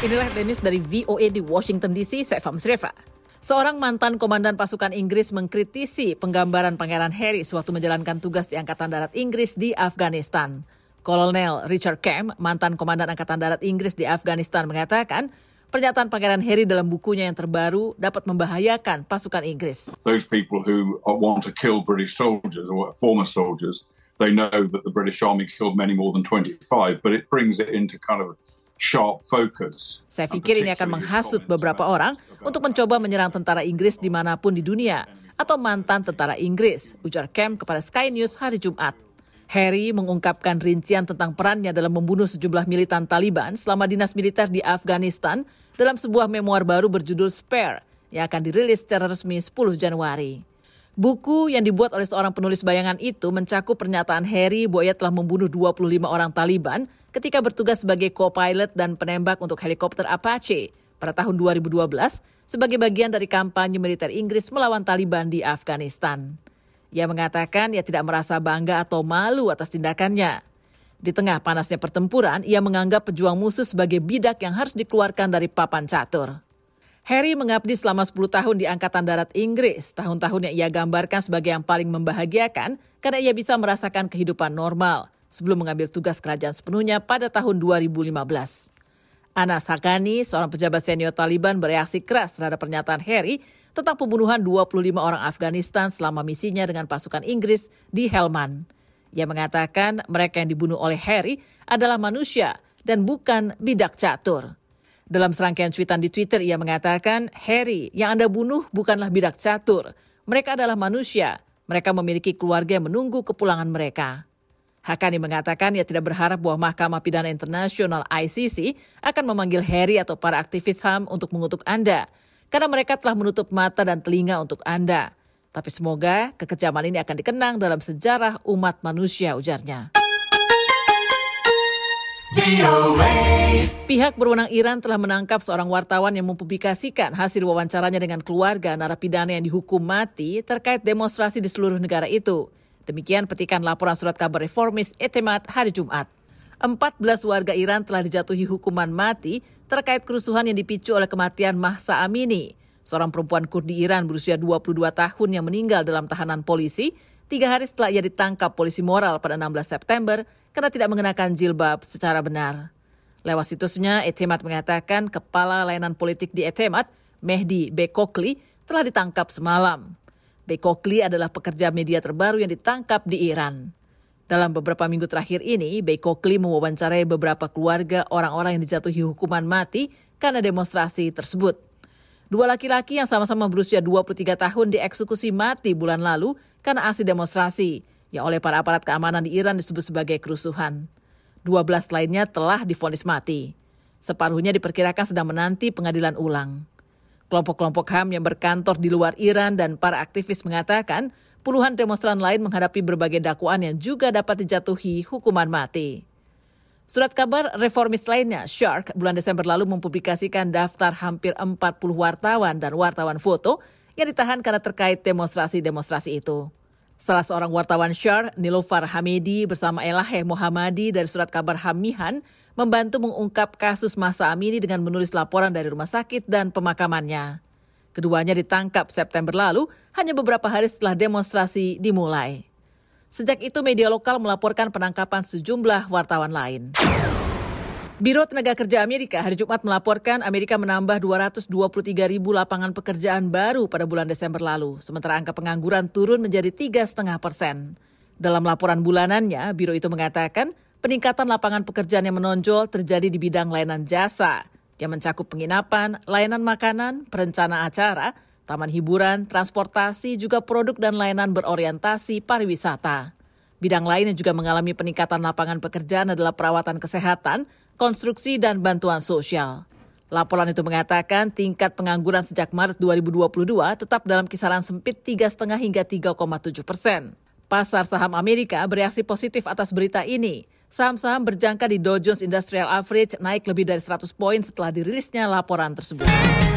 Inilah headline news dari VOA di Washington DC, saya Fahmi Sreva. Seorang mantan komandan pasukan Inggris mengkritisi penggambaran Pangeran Harry sewaktu menjalankan tugas di Angkatan Darat Inggris di Afghanistan. Kolonel Richard Camp, mantan komandan Angkatan Darat Inggris di Afghanistan, mengatakan pernyataan Pangeran Harry dalam bukunya yang terbaru dapat membahayakan pasukan Inggris. Those people who want to kill British soldiers or former soldiers, they know that the British Army killed many more than 25, but it brings it into kind of sharp focus. Saya pikir ini akan menghasut beberapa orang untuk mencoba menyerang tentara Inggris dimanapun di dunia atau mantan tentara Inggris, ujar Camp kepada Sky News hari Jumat. Harry mengungkapkan rincian tentang perannya dalam membunuh sejumlah militan Taliban selama dinas militer di Afghanistan dalam sebuah memoir baru berjudul Spare yang akan dirilis secara resmi 10 Januari. Buku yang dibuat oleh seorang penulis bayangan itu mencakup pernyataan Harry bahwa ia telah membunuh 25 orang Taliban ketika bertugas sebagai co-pilot dan penembak untuk helikopter Apache pada tahun 2012 sebagai bagian dari kampanye militer Inggris melawan Taliban di Afghanistan. Ia mengatakan ia tidak merasa bangga atau malu atas tindakannya. Di tengah panasnya pertempuran, ia menganggap pejuang musuh sebagai bidak yang harus dikeluarkan dari papan catur. Harry mengabdi selama 10 tahun di Angkatan Darat Inggris, tahun-tahun yang ia gambarkan sebagai yang paling membahagiakan karena ia bisa merasakan kehidupan normal sebelum mengambil tugas kerajaan sepenuhnya pada tahun 2015. Anas Haqqani, seorang pejabat senior Taliban, bereaksi keras terhadap pernyataan Harry tentang pembunuhan 25 orang Afghanistan selama misinya dengan pasukan Inggris di Helmand. Ia mengatakan mereka yang dibunuh oleh Harry adalah manusia dan bukan bidak catur. Dalam serangkaian cuitan di Twitter, ia mengatakan, Harry, yang Anda bunuh bukanlah bidak catur. Mereka adalah manusia. Mereka memiliki keluarga yang menunggu kepulangan mereka. Haqqani mengatakan ia tidak berharap bahwa Mahkamah Pidana Internasional ICC akan memanggil Harry atau para aktivis HAM untuk mengutuk Anda, karena mereka telah menutup mata dan telinga untuk Anda. Tapi semoga kekejaman ini akan dikenang dalam sejarah umat manusia, ujarnya. Pihak berwenang Iran telah menangkap seorang wartawan yang mempublikasikan hasil wawancaranya dengan keluarga narapidana yang dihukum mati terkait demonstrasi di seluruh negara itu. Demikian petikan laporan surat kabar reformis Etemad hari Jumat. 14 warga Iran telah dijatuhi hukuman mati terkait kerusuhan yang dipicu oleh kematian Mahsa Amini, seorang perempuan Kurdi Iran berusia 22 tahun yang meninggal dalam tahanan polisi 3 hari setelah ia ditangkap polisi moral pada 16 September karena tidak mengenakan jilbab secara benar. Lewat situsnya, Etemad mengatakan kepala layanan politik di Etemad, Mehdi Bekokli, telah ditangkap semalam. Bekokli adalah pekerja media terbaru yang ditangkap di Iran. Dalam beberapa minggu terakhir ini, Bekokli mewawancarai beberapa keluarga orang-orang yang dijatuhi hukuman mati karena demonstrasi tersebut. 2 laki-laki yang sama-sama berusia 23 tahun dieksekusi mati bulan lalu karena aksi demonstrasi yang oleh para aparat keamanan di Iran disebut sebagai kerusuhan. 12 lainnya telah divonis mati. Separuhnya diperkirakan sedang menanti pengadilan ulang. Kelompok-kelompok HAM yang berkantor di luar Iran dan para aktivis mengatakan puluhan demonstran lain menghadapi berbagai dakwaan yang juga dapat dijatuhi hukuman mati. Surat kabar reformis lainnya, Shark, bulan Desember lalu mempublikasikan daftar hampir 40 wartawan dan wartawan foto yang ditahan karena terkait demonstrasi-demonstrasi itu. Salah seorang wartawan Shark, Nilofar Hamidi bersama Elahe Mohammadi dari surat kabar Hamihan membantu mengungkap kasus Mahsa Amini dengan menulis laporan dari rumah sakit dan pemakamannya. Keduanya ditangkap September lalu, hanya beberapa hari setelah demonstrasi dimulai. Sejak itu media lokal melaporkan penangkapan sejumlah wartawan lain. Biro Tenaga Kerja Amerika hari Jumat melaporkan Amerika menambah 223.000 lapangan pekerjaan baru pada bulan Desember lalu, sementara angka pengangguran turun menjadi 3,5%. Dalam laporan bulanannya, biro itu mengatakan peningkatan lapangan pekerjaan yang menonjol terjadi di bidang layanan jasa, yang mencakup penginapan, layanan makanan, perencanaan acara, taman hiburan, transportasi, juga produk dan layanan berorientasi pariwisata. Bidang lain yang juga mengalami peningkatan lapangan pekerjaan adalah perawatan kesehatan, konstruksi, dan bantuan sosial. Laporan itu mengatakan tingkat pengangguran sejak Maret 2022 tetap dalam kisaran sempit 3,5 hingga 3,7%. Pasar saham Amerika bereaksi positif atas berita ini. Saham-saham berjangka di Dow Jones Industrial Average naik lebih dari 100 poin setelah dirilisnya laporan tersebut.